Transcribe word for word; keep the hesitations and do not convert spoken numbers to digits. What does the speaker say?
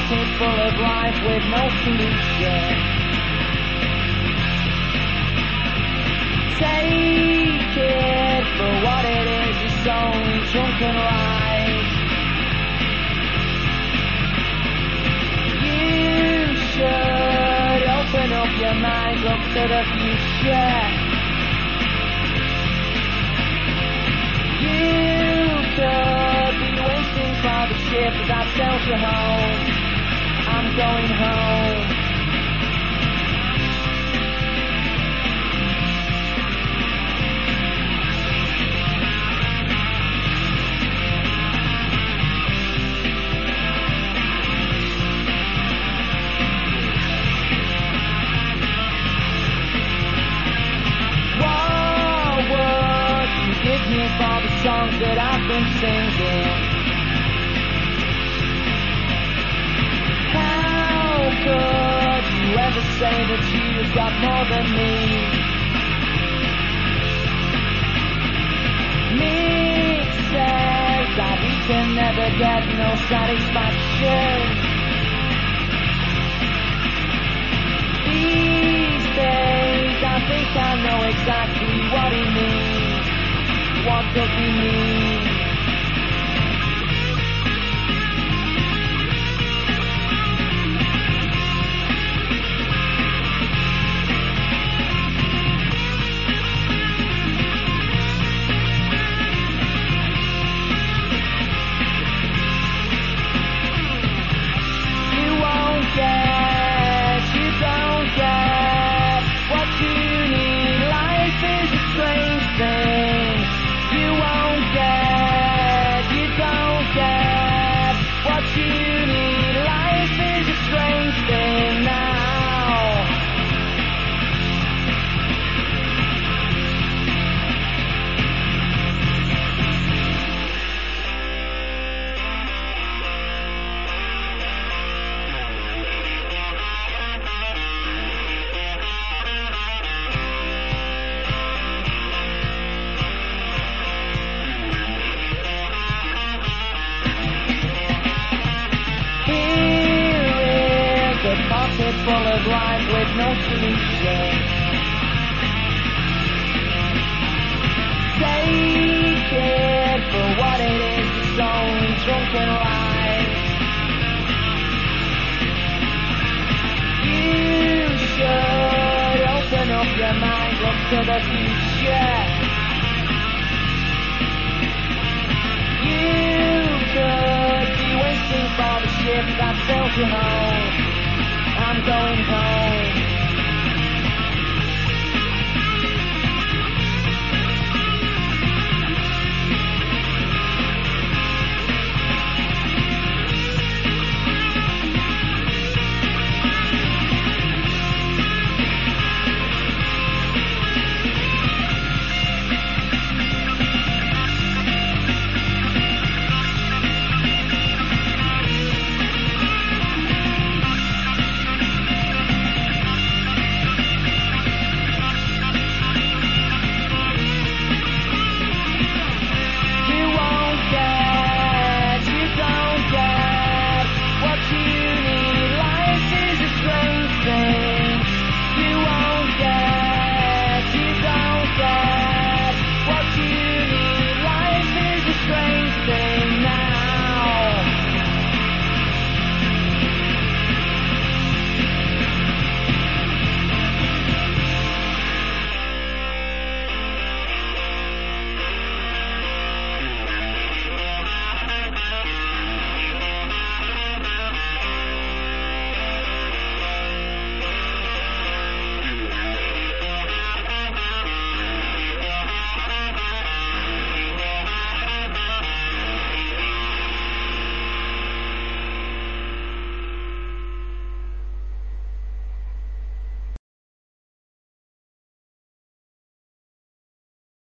pocket full of life with no solution. Take it for what it is, it's only drunken lies. You should open up your mind, look to the future. You could be waiting for the ship that sails you home. I'm going home. For the songs that I've been singing, how could you ever say that you've got more than me? Nick says that he can never get no satisfaction. These days I think I know exactly what he means. What does he mean? You won't get, you don't get what you need. Life is a strange thing. You won't get, you don't get what you need. Life is a strange thing now. Pocket full of life with no solution. Take it for what it is, it's only drunken lies. You should open up your mind, look to the future. You could be waiting for the ship that sails you home. I'm going home.